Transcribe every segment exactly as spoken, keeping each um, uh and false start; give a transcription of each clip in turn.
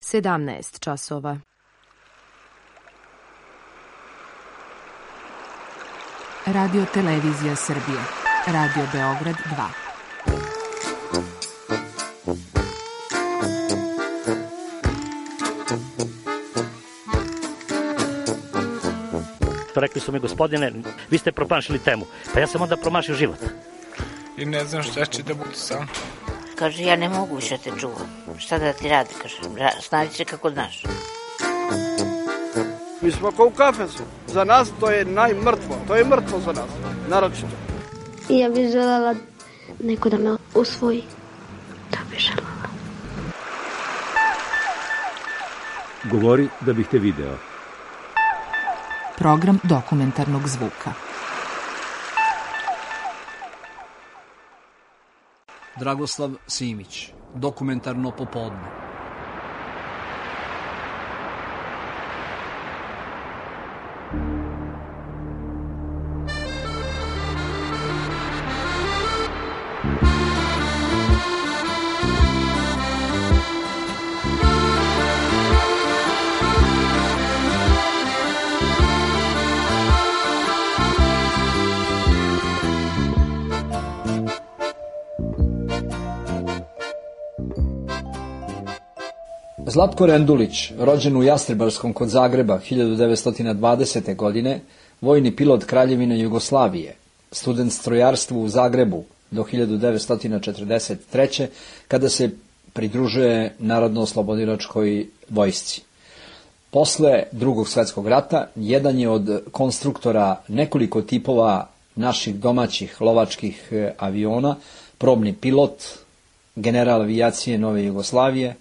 sedamnaest časova. Radio Televizija Srbije. Radio Beograd dva. Rekli su mi, gospodine, vi ste promašili temu. Pa ja sam onda promašio život. I ne znam šta će da bude sam. Kaže, ja ne mogu više te čuvam. Šta da ti radi, kaže, snađi se kako znaš. Mi smo kao u kafesu. Za nas to je najmrtvo. To je mrtvo za nas, naročito. Ja bih želela neko da me usvoji. To bih želela. Govori da bih te video. Program dokumentarnog zvuka. Dragoslav Simić, dokumentarno popodne. Zlatko Rendulić, rođen u Jastrebarskom kod Zagreba hiljadu devetsto dvadesete. godine, vojni pilot Kraljevine Jugoslavije, student strojarstva u Zagrebu do hiljadu devetsto četrdeset treće. kada se pridružuje Narodno-oslobodilačkoj vojsci. Posle Drugog svjetskog rata, jedan je od konstruktora nekoliko tipova naših domaćih lovačkih aviona, probni pilot, general avijacije Nove Jugoslavije.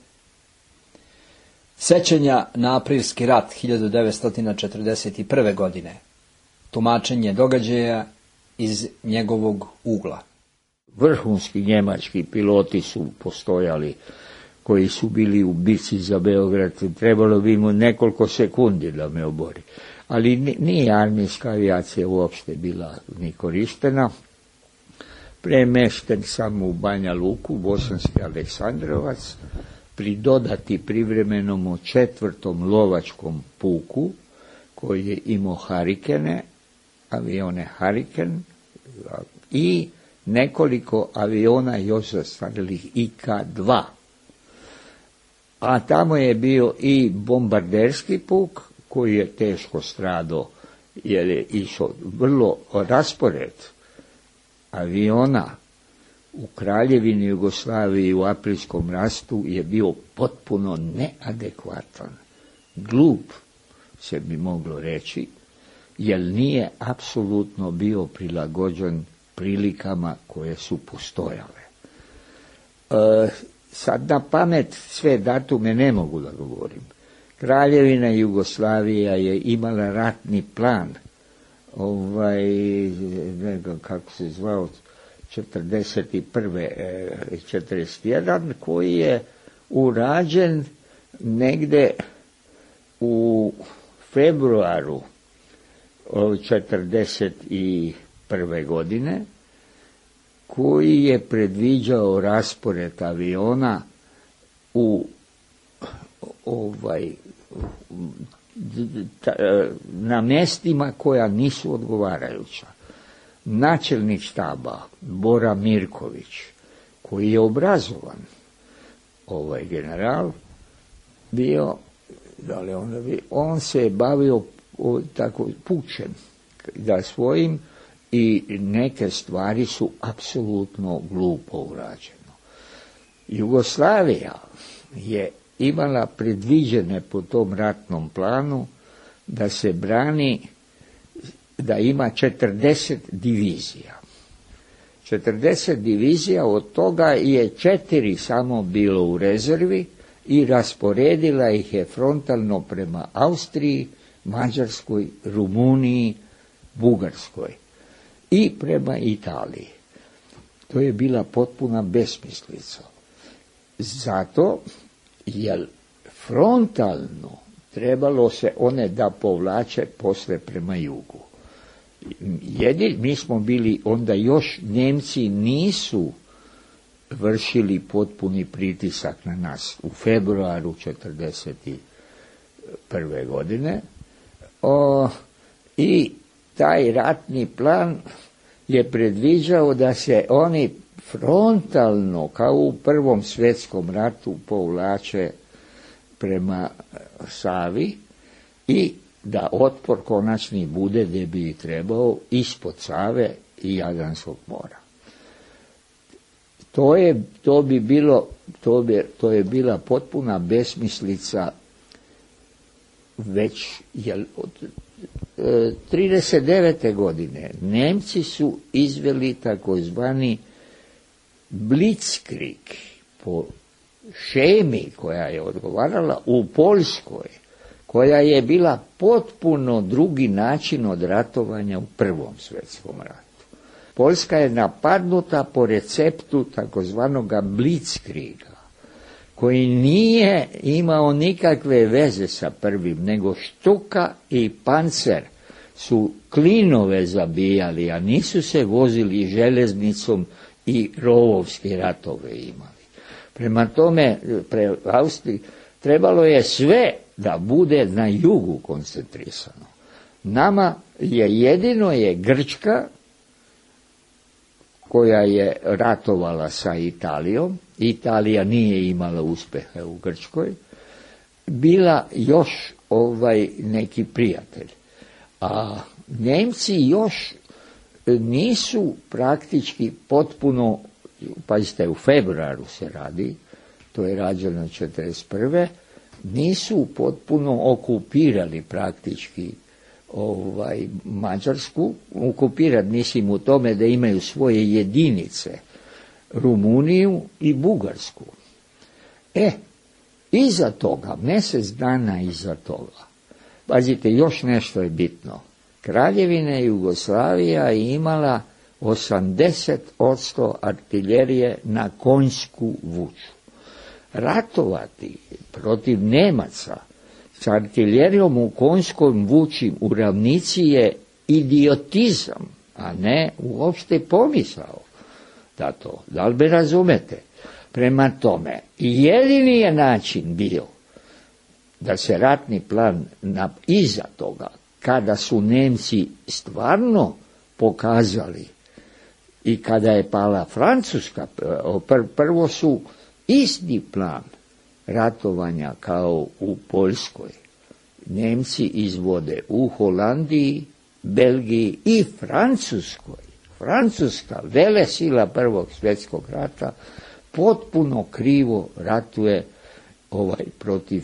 Sećanja na aprilski rat hiljadu devetsto četrdeset prve. godine. Tumačenje događaja iz njegovog ugla. Vrhunski njemački piloti su postojali koji su bili u bici za Beograd. Trebalo bi mu nekoliko sekundi da me obori. Ali nije armijska avijacija uopšte bila ni korištena. Premešten sam u Banja Luku, Bosanski Aleksandrovac, pridodati privremenom četvrtom lovačkom puku koji je imao Harikene, avione Hariken i nekoliko aviona još zastarelih I K dva. A tamo je bio i bombarderski puk koji je teško stradao jer je išao vrlo raspored aviona u Kraljevini Jugoslaviji u aprilskom ratu je bio potpuno neadekvatan. Glup se bi moglo reći, jer nije apsolutno bio prilagođen prilikama koje su postojale. E, sad na pamet sve datume ne mogu da govorim. Kraljevina Jugoslavija je imala ratni plan, ovaj, ne znam kako se zvao, četrdeset prve. četrdeset jedan. koji je urađen negde u februaru četrdeset prve. godine, koji je predviđao raspored aviona u ovaj na mjestima koja nisu odgovarajuća. Načelnik štaba Bora Mirković, koji je obrazovan, ovaj general, bio, da li on, on se je bavio o, tako pučem, da svojim, i neke stvari su apsolutno glupo urađeno. Jugoslavija je imala predviđene po tom ratnom planu da se brani, da ima četrdeset divizija. četrdeset divizija, od toga je četiri samo bilo u rezervi i rasporedila ih je frontalno prema Austriji, Mađarskoj, Rumuniji, Bugarskoj i prema Italiji. To je bila potpuna besmislica. Zato, jer frontalno trebalo se one da povlače posle prema jugu. Jedin, mi smo bili onda još, Njemci nisu vršili potpuni pritisak na nas u februaru četrdeset prve godine. O, I taj ratni plan je predviđao da se oni frontalno, kao u Prvom svjetskom ratu, povlače prema Savi i da otpor konačni bude gdje bi trebao ispod Save i Jadranskog mora. To je, to bi bilo, to, bi, to je bila potpuna besmislica već, jer od e, trideset devete godine Nemci su izveli takozvani blitzkrieg po šemi koja je odgovarala u Poljskoj, koja je bila potpuno drugi način od ratovanja u Prvom svjetskom ratu. Poljska je napadnuta po receptu takozvanog blitzkriega, koji nije imao nikakve veze sa prvim, nego Štuka i Pancer su klinove zabijali, a nisu se vozili željeznicom i rovovske ratove imali. Prema tome, pre Austriji trebalo je sve da bude na jugu koncentrisano. Nama je jedino je Grčka, koja je ratovala sa Italijom, Italija nije imala uspjeha u Grčkoj, bila još ovaj neki prijatelj. A Njemci još nisu praktički potpuno, pazite, u februaru se radi, to je rađeno četrdeset prve, nisu potpuno okupirali praktički ovaj Mađarsku, okupirati mislim u tome da imaju svoje jedinice, Rumuniju i Bugarsku. E, iza toga, mjesec dana iza toga, pazite, još nešto je bitno, Kraljevina Jugoslavija je imala osamdeset posto artiljerije na konjsku vuču. Ratovati protiv Nemaca sa artiljerijom u konjskom vuči u ravnici je idiotizam, a ne uopšte pomisao da to, da li me razumete? Prema tome, jedini je način bio da se ratni plan na, iza toga, kada su Nemci stvarno pokazali i kada je pala Francuska, pr, prvo su isti plan ratovanja kao u Poljskoj Nemci izvode u Holandiji, Belgiji i Francuskoj. Francuska, velesila Prvog svjetskog rata, potpuno krivo ratuje ovaj protiv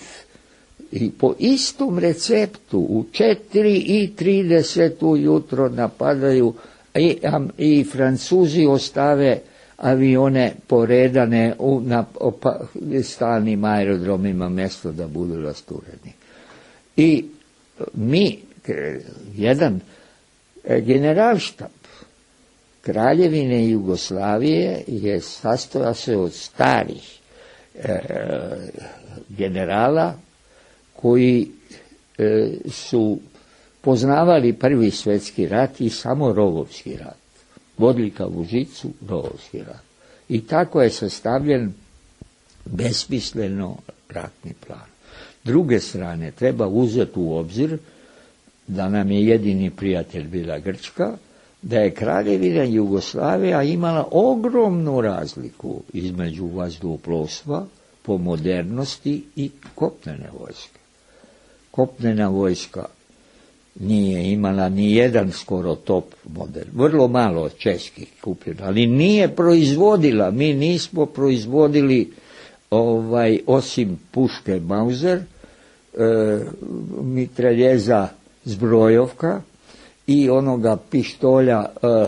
i po istom receptu u četiri i trideset ujutro napadaju i, i Francuzi ostave avione poredane u, na opa, stalnim aerodromima mjesto da budu rastureni. I mi, jedan generalštab Kraljevine Jugoslavije je sastojao se od starih e, generala koji e, su poznavali Prvi svjetski rat i samo rovovski rat. Vodlika u žicu, rovovski rat. I tako je sastavljen besmisleno ratni plan. Druge strane, treba uzeti u obzir da nam je jedini prijatelj bila Grčka, da je Kraljevina Jugoslavija imala ogromnu razliku između vazduhoplovstva po modernosti i kopnene vojske. Kopnena vojska nije imala ni jedan skoro top model, vrlo malo čeških kupljeno, ali nije proizvodila, mi nismo proizvodili ovaj, osim puške Mauser, e, mitraljeza Zbrojovka i onoga pištolja e,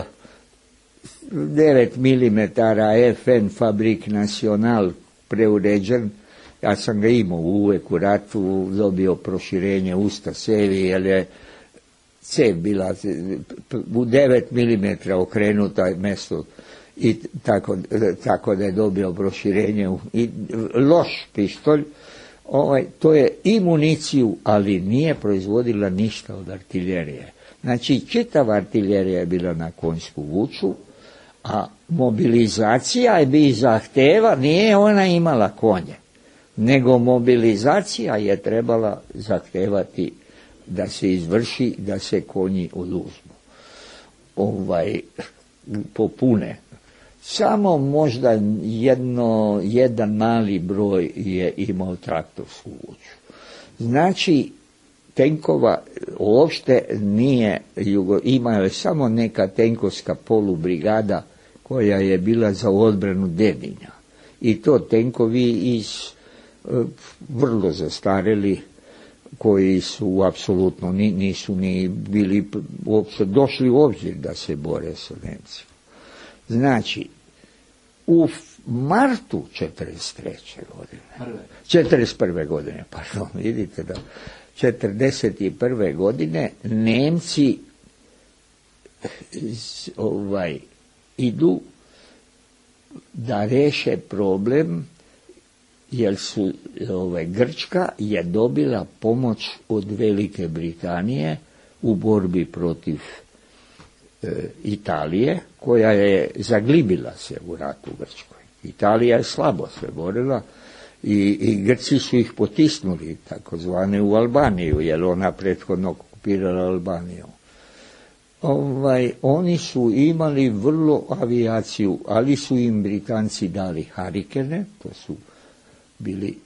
devet milimetara F N Fabrik Nacional preuređen. Ja sam ga imao uvijek u ratu, dobio proširenje usta cevi, jer je cev bila u devet milimetara okrenuta mjesto i tako, tako da je dobio proširenje. I loš pištolj, ovaj, to je i municiju, ali nije proizvodila ništa od artiljerije. Znači, čitava artiljerija je bila na konjsku vuču, A mobilizacija bi zahteva, nije ona imala konje, nego mobilizacija je trebala zahtevati da se izvrši, da se konji oduzmu. Ovaj, popune. Samo možda jedno, jedan mali broj je imao traktorsku vuču. Znači, tenkova uopšte nije, imao je samo neka tenkovska polubrigada koja je bila za odbranu Dedinja. I to tenkovi iz vrlo zastareli, koji su apsolutno nisu ni bili uopšte došli u obzir da se bore sa Nemcima. Znači, u martu četrdeset treće godine, četrdeset prve godine, pardon, vidite da četrdeset prve godine Nemci ovaj, idu da reše problem, jer su ovaj, Grčka je dobila pomoć od Velike Britanije u borbi protiv e, Italije, koja je zaglibila se u ratu u Grčkoj. Italija je slabo se borila i, i Grci su ih potisnuli, takozvane u Albaniju, jer ona prethodno okupirala Albaniju. Ovaj, oni su imali vrlo avijaciju, ali su im Britanci dali Harikene, to su bili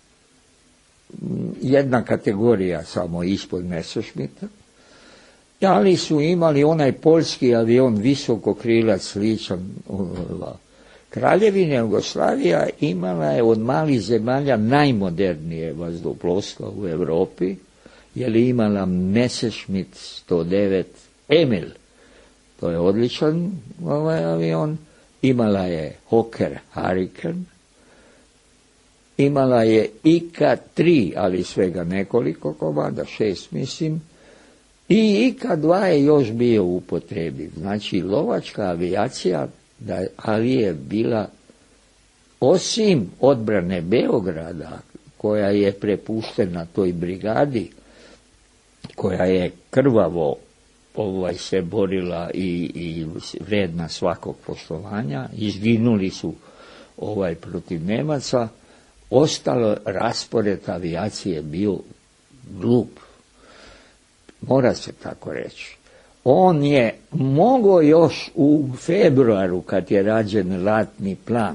jedna kategorija samo ispod Messerschmitta, ali su imali onaj poljski avion visokokrilac sličan. Kraljevina Jugoslavija imala je od malih zemalja najmodernije vazduhoplovstvo u Europi, jer je imala Messerschmitt sto devet Emil, to je odličan ovaj avion, imala je Hawker Hurricane, imala je I K tri, ali svega nekoliko komada, šest mislim, i I K dva je još bio u upotrebi. Znači, lovačka avijacija, da, ali je bila, osim odbrane Beograda, koja je prepuštena toj brigadi, koja je krvavo ovaj, se borila i, i vredna svakog poštovanja, izginuli su ovaj, protiv Nemaca, ostalo raspored avijacije bio glup. Mora se tako reći. On je mogao još u februaru, kad je rađen ratni plan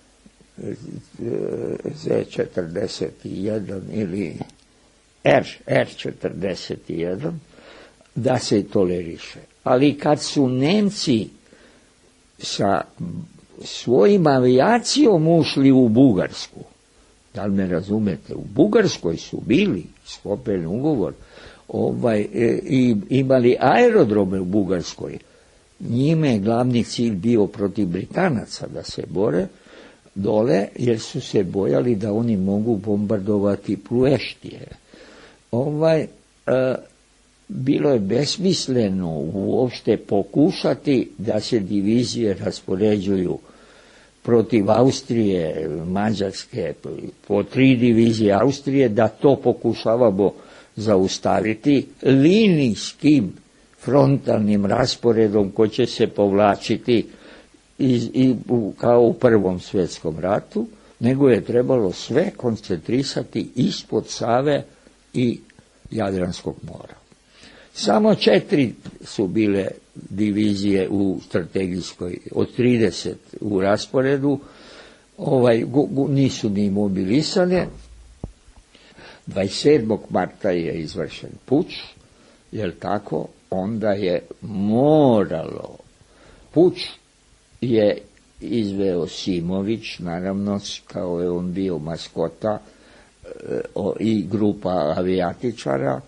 Z četrdeset jedan ili R četrdeset jedan, da se toleriše. Ali kad su Nemci sa svojim avijacijom ušli u Bugarsku, da li me razumete, u Bugarskoj su bili sklopljen ugovor, ovaj, e, i imali aerodrome u Bugarskoj, njime je glavni cilj bio protiv Britanaca da se bore dole, jer su se bojali da oni mogu bombardovati Ploeštije. Ovaj, e, bilo je besmisleno uopšte pokušati da se divizije raspoređuju protiv Austrije, Mađarske, po tri divizije Austrije, da to pokušavamo zaustaviti linijskim frontalnim rasporedom koji će se povlačiti i, i, u, kao u Prvom svjetskom ratu, nego je trebalo sve koncentrisati ispod Save i Jadranskog mora. Samo četiri su bile divizije u strategijskoj, od trideset u rasporedu, ovaj, gu, gu, nisu ni mobilisane. dvadeset sedmog marta je izvršen puč, jer tako, onda je moralo. Puč je izveo Simović, naravno, kao je on bio maskota, i grupa avijatičara.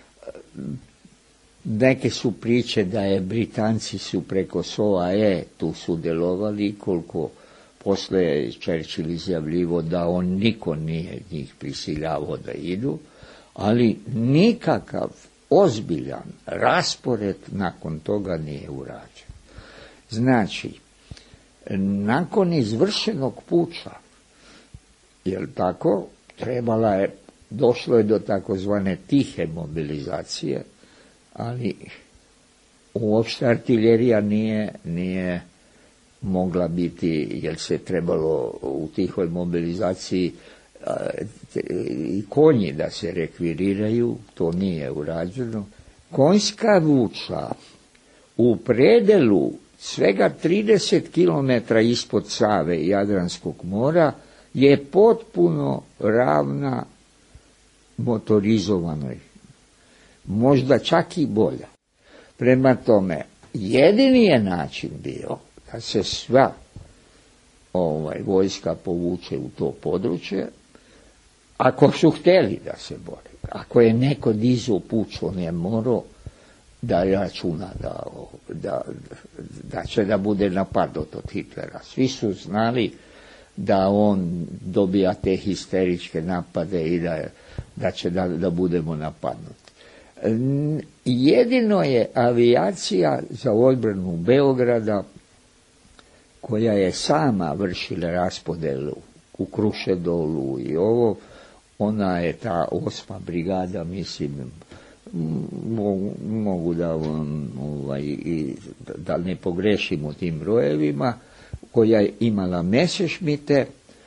Neke su priče da je Britanci su preko S O A E tu sudjelovali, koliko posle je Churchill izjavljivo da on niko nije njih prisiljavao da idu, ali nikakav ozbiljan raspored nakon toga nije urađen. Znači, nakon izvršenog puča, jel tako, trebala je, došlo je do takozvane tihe mobilizacije, ali uopšte artiljerija nije, nije mogla biti, jer se trebalo u tihoj mobilizaciji a, te, i konji da se rekviriraju, to nije urađeno. Konjska vuča u predelu svega trideset kilometara ispod Save i Jadranskog mora je potpuno ravna motorizovanoj, možda čak i bolja. Prema tome, jedini je način bio da se sva ovaj, vojska povuče u to područje, ako su htjeli da se bore. Ako je neko dizao puč, on je morao da računa da, da, da će da bude napadnut od Hitlera. Svi su znali da on dobija te histeričke napade i da, da će da, da budemo napadnuti. Jedino je avijacija za odbranu Beograda, koja je sama vršila raspodelu u Krušedolu i ovo, ona je ta osma brigada, mislim, mogu, mogu da vam, ovaj, i, da ne pogrešim u tim brojevima, koja je imala Messerschmitte,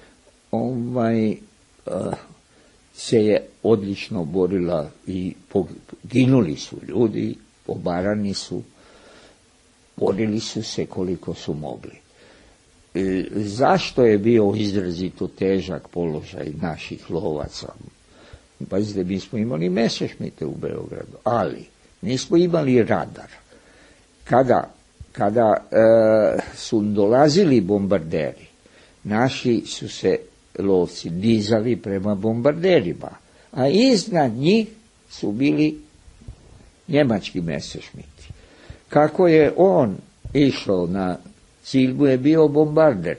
ovaj, uh, se je odlično borila i poginuli su ljudi, obarani su, borili su se koliko su mogli. E, zašto je bio izrazito težak položaj naših lovaca? Pazite, mi smo imali Messerschmitte u Beogradu, ali nismo imali radar. Kada, kada e, su dolazili bombarderi, naši su se lovci dizali prema bombarderima, a iznad njih su bili njemački Messerschmitti. Kako je on išao na cilj, mu je bio bombarder.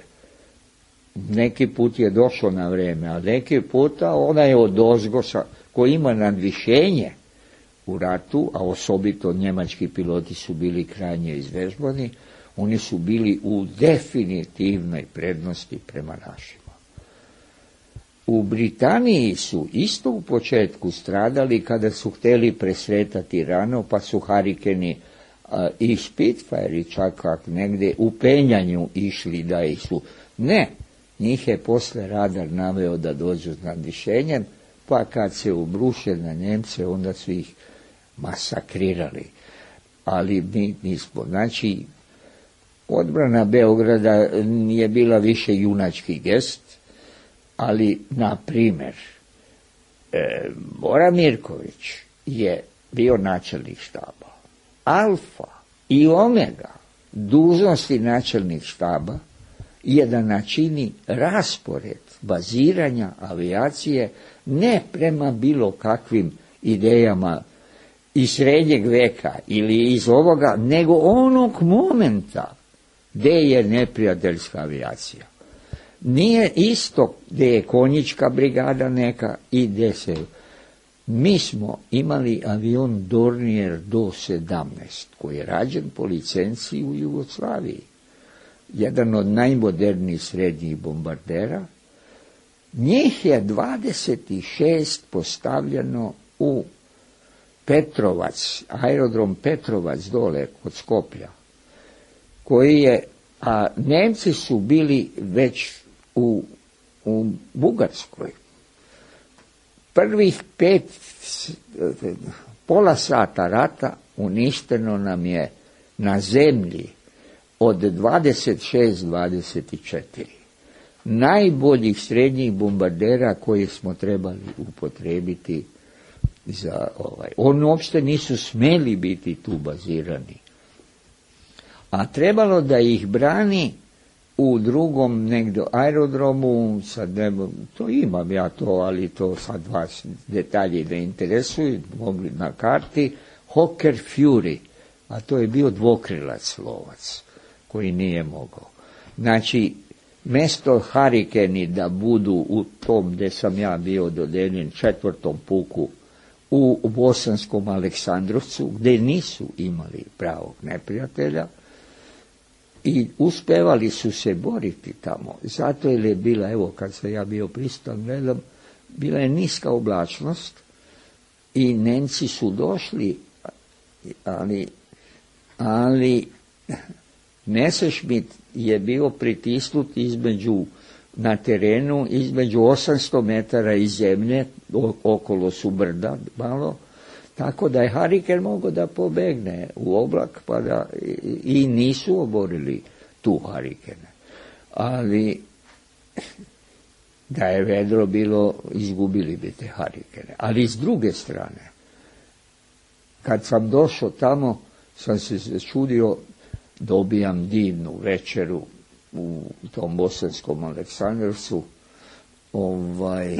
Neki put je došao na vreme, a neki puta ona je odozgo, koji ima nadvišenje u ratu, a osobito njemački piloti su bili krajnje izvežbani, oni su bili u definitivnoj prednosti prema našima. U Britaniji su isto u početku stradali kada su htjeli presretati rano, pa su Harikeni a, i Spitfire čak kak negdje u penjanju išli da ih su. Ne, njih je posle radar naveo da dođu s nadvišenjem, pa kad se ubruše na Njemce, onda su ih masakrirali. Ali mi nismo. Znači, odbrana Beograda je bila više junački gest, ali, na primjer, e, Bora Mirković je bio načelnik štaba. Alfa i omega dužnosti načelnik štaba je da načini raspored baziranja avijacije ne prema bilo kakvim idejama iz srednjeg veka ili iz ovoga, nego onog momenta gdje je neprijateljska avijacija. Nije isto gdje je konjička brigada neka i gdje se... Mi smo imali avion Dornier do sedamnaest, koji je rađen po licenciji u Jugoslaviji. Jedan od najmodernijih srednjih bombardera. Njih je dvadeset šest postavljeno u Petrovac, aerodrom Petrovac dole kod Skoplja, koji je, a Nemci su bili već u, u Bugarskoj. Prvih pet, pola sata rata uništeno nam je na zemlji od dvadeset šest dvadeset četiri. Najboljih srednjih bombardera koje smo trebali upotrebiti za ovaj. Oni uopšte nisu smeli biti tu bazirani. A trebalo da ih brani u drugom negdje aerodromu, sad ne, to imam ja to, ali to sad vas detalji ne interesuju, mogli na karti, Hawker Fury, a to je bio dvokrilac lovac, koji nije mogao. Znači, mjesto Harikeni da budu u tom gdje sam ja bio dodeljen četvrtom puku u Bosanskom Aleksandrovcu, gdje nisu imali pravog neprijatelja, i uspevali su se boriti tamo. Zato je bila, evo kad sam ja bio prisutan, gledam, bila je niska oblačnost i Nemci su došli, ali, ali Messerschmitt je bio pritisnut između, na terenu, između osamsto metara iz zemlje, okolo su brda malo, tako da je hariken mogao da pobegne u oblak, pa da i nisu oborili tu harikene. Ali da je vedro bilo, izgubili bi te harikene. Ali s druge strane, kad sam došao tamo, sam se začudio, dobijam divnu večeru u tom bosanskom Aleksandrovcu, ovaj,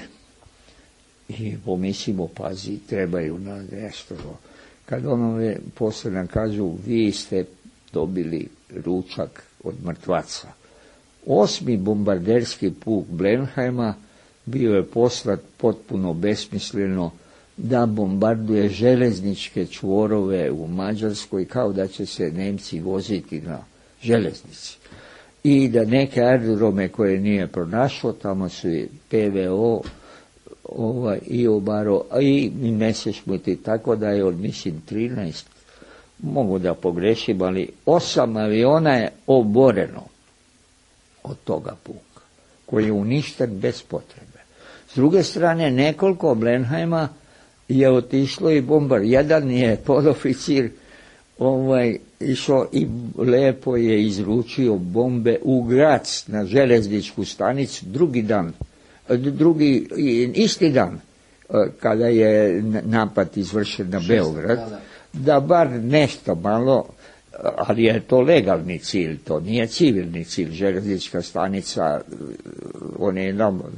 i pomislimo, pazi, trebaju nam nešto. Kad onome posle nam kažu, vi ste dobili ručak od mrtvaca. Osmi bombarderski puk Blenheima bio je poslat potpuno besmisleno da bombarduje železničke čvorove u Mađarskoj, kao da će se Nemci voziti na železnici. I da neke aerodrome koje nije pronašao, tamo su i P V O, ovaj, i Obaro, i Mesešmuti, tako da je od, mislim, trinaest, mogu da pogrešim, ali osam aviona je oboreno od toga puka, koji je uništen bez potrebe. S druge strane, nekoliko Blenheima je otišlo i bombar. Jedan je podoficir ovaj, išao i lepo je izručio bombe u Grac na železničku stanicu drugi dan, drugi, isti dan kada je napad izvršen na Beograd, da bar nešto malo, ali je to legalni cilj, to nije civilni cilj, železnička stanica, on je,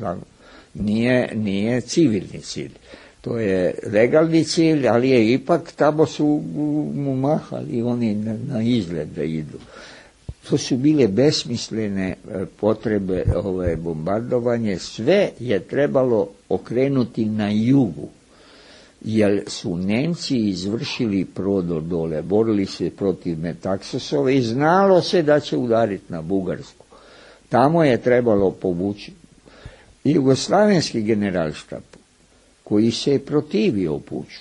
nije, nije civilni cilj. To je legalni cilj, ali je ipak, tamo su mu mahali oni na, na izgled da idu. To su bile besmislene potrebe ove bombardovanje, sve je trebalo okrenuti na jugu, jer su Nemci izvršili prodor dole, borili se protiv Metaksosove i znalo se da će udariti na Bugarsku. Tamo je trebalo povući. Jugoslavenski generalštab, koji se je protivio puču,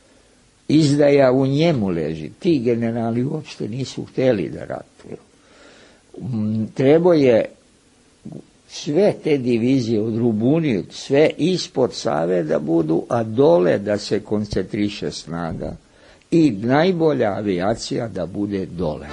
izdaja u njemu leži, ti generali uopšte nisu htjeli da ratuju. Treba je sve te divizije od Rubunije, sve ispod Save da budu, a dole da se koncentriše snaga i najbolja avijacija da bude dole.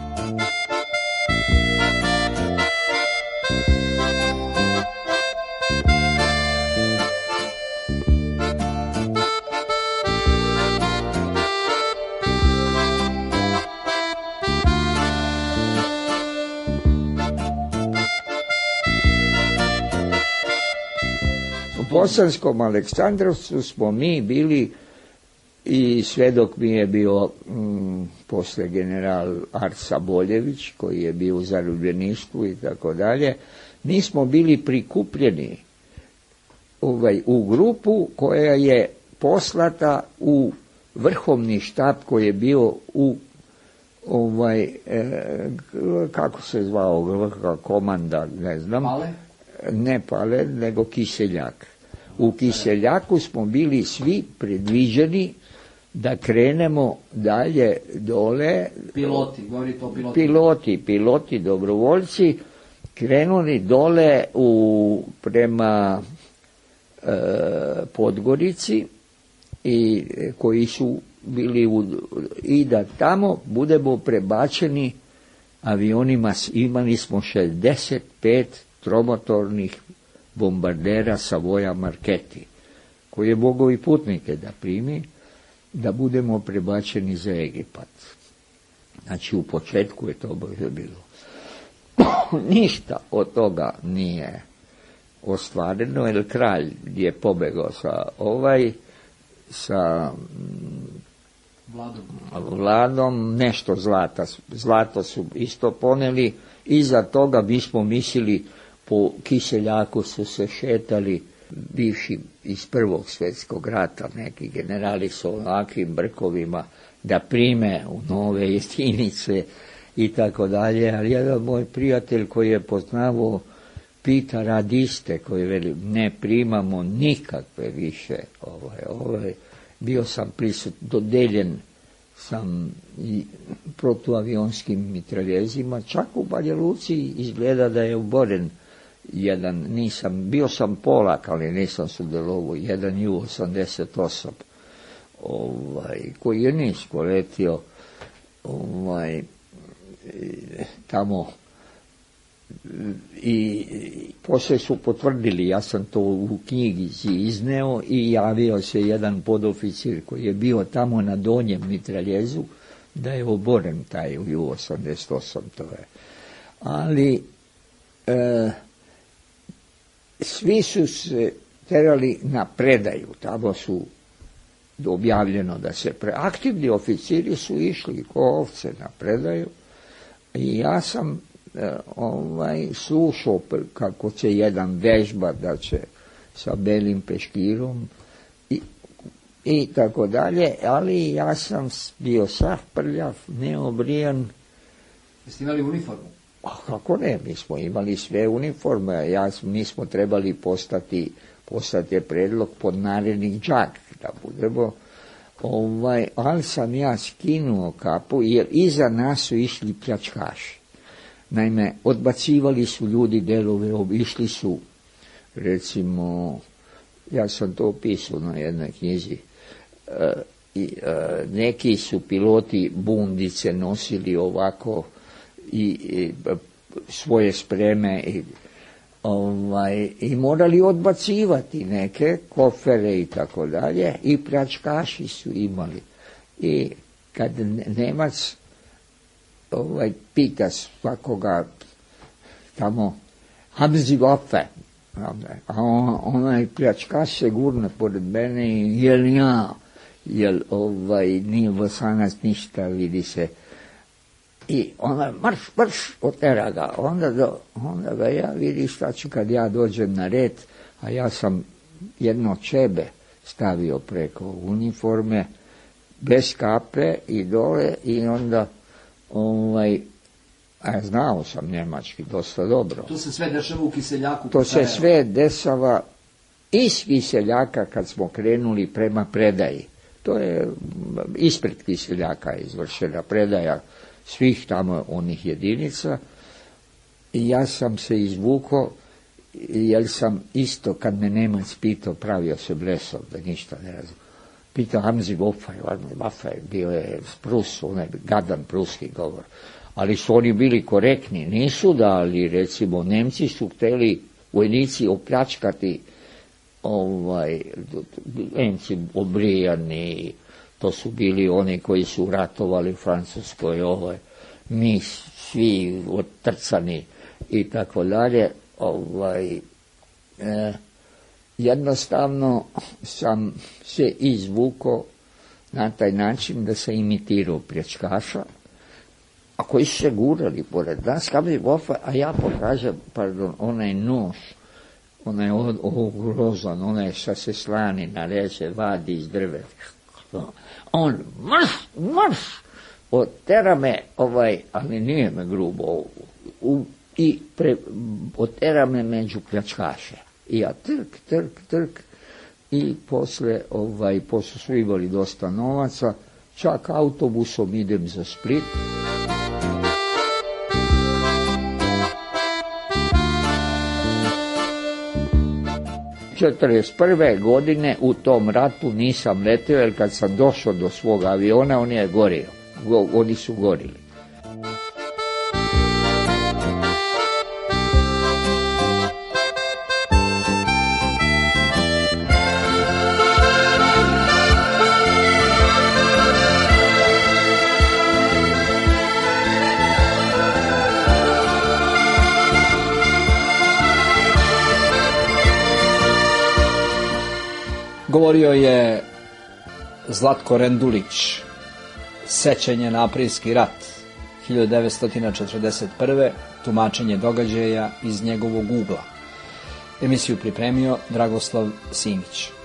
U Bosanskom Aleksandrovcu smo mi bili, i svedok mi je bio mm, posle general Arca Boljević, koji je bio u zarobljeništvu i tako dalje. Mi smo bili prikupljeni ovaj, u grupu koja je poslata u vrhovni štab koji je bio u ovaj, e, kako se zvao, komanda, ne znam. Pale? Ne Pale, nego Kiseljak. U Kiseljaku smo bili svi predviđeni da krenemo dalje dole. Piloti, govorite o piloti. Piloti, piloti, dobrovoljci, krenuli dole u, prema e, Podgorici, i koji su bili u, i da tamo budemo prebačeni avionima. Imali smo šezdeset pet tromotornih bombardera Savoia Marchetti, koji je mogao i putnike da primi, da budemo prebačeni za Egipat. Znači, u početku je to bilo. Ništa od toga nije ostvareno, jer kralj je pobegao sa ovaj, sa Vladom. Vladom, nešto zlata, zlato su isto poneli. Iza toga mi smo mislili, po Kiseljaku su se šetali bivši iz Prvog svjetskog rata, neki generali su ovakvim brkovima da prime u nove jedinice i tako dalje, ali jedan moj prijatelj koji je poznavao pita radiste koji veli ne primamo nikakve više, ovaj, ovaj, bio sam prisut, dodeljen sam i protuavionskim mitraljezima. Čak u Banja Luci izgleda da je oboren jedan, nisam, bio sam Polak, ali nisam sudjelovao, jedan ju osamdeset osam, ovaj, koji je nisko letio, ovaj, tamo, i poslije su potvrdili, ja sam to u knjigici izneo, i javio se jedan podoficir koji je bio tamo na donjem mitraljezu, da je oboren taj ju osamdeset osam, to je. Ali e, svi su se terali na predaju, tamo su objavljeno da se pre... aktivni oficiri su išli ko ovce na predaju, i ja sam ovaj, slušao kako će jedan vežba da će sa belim peškirom i, i tako dalje, ali ja sam bio sav prljav, neobrijan. Jeste imali uniformu? A kako ne, mi smo imali sve uniforme, ja, mi smo trebali postati, postati predlog pod narednih džak, da budemo, ovaj, ali sam ja skinuo kapu, jer iza nas su išli pljačkaši. Naime, odbacivali su ljudi delove, išli su, recimo, ja sam to opisao na jednoj knjizi, e, i, e, neki su piloti bundice nosili ovako i, i svoje spreme i, ovaj, i morali odbacivati neke kofere i tako dalje, i pljačkaši su imali. I kad Nemac ovaj, pita svakoga tamo, haben Sie Waffe? A on, onaj pljačkaš se gurne pored mene i jel ja, jel ovaj, nije Bosanac ništa, vidi se. I onda marš, marš, otera ga. Onda, do, onda ga ja vidi šta ću kad ja dođem na red, a ja sam jedno čebe stavio preko uniforme, bez kape i dole, i onda ovaj, a znao sam njemački dosta dobro. To se sve dešava u Kiseljaku? To se sve dešava iz Kiseljaka kad smo krenuli prema predaji. To je ispred Kiseljaka izvršena predaja svih tamo onih jedinica, i ja sam se izvukao, jer sam isto, kad me Nemac pitao, pravio se blesov, da ništa ne razum. Pitao, haben Sie Waffe? Waffe, bio je Prus, onaj gadan pruski govor. Ali su oni bili korektni, nisu dali, recimo, Nemci su hteli vojnici opljačkati, ovaj, Nemci obrijani, to su bili oni koji su ratovali u Francuskoj, ovaj, mi svi otrcani i tako dalje, ovaj, eh, jednostavno sam se izvukao na taj način da se imitirao pljačkaša, a koji su se gurali pored nas, a ja pokažem, pardon, onaj nož, onaj ogrozan, onaj šta se slani na reče, vadi iz drveta. On, marš, marš, otera me, ovaj, ali nije me grubo, u, i pre, otera me među pljačkaše. I ja trk, trk, trk, i posle, ovaj, posle su imali dosta novaca, čak autobusom idem za Split. četrdeset prve godine u tom ratu nisam letio, jer kad sam došao do svog aviona, on je gorio. Go, oni su gorili. Govorio je Zlatko Rendulić, Sećanje na aprilski rat hiljadu devetsto četrdeset prve, tumačenje događaja iz njegovog ugla. Emisiju pripremio Dragoslav Simić.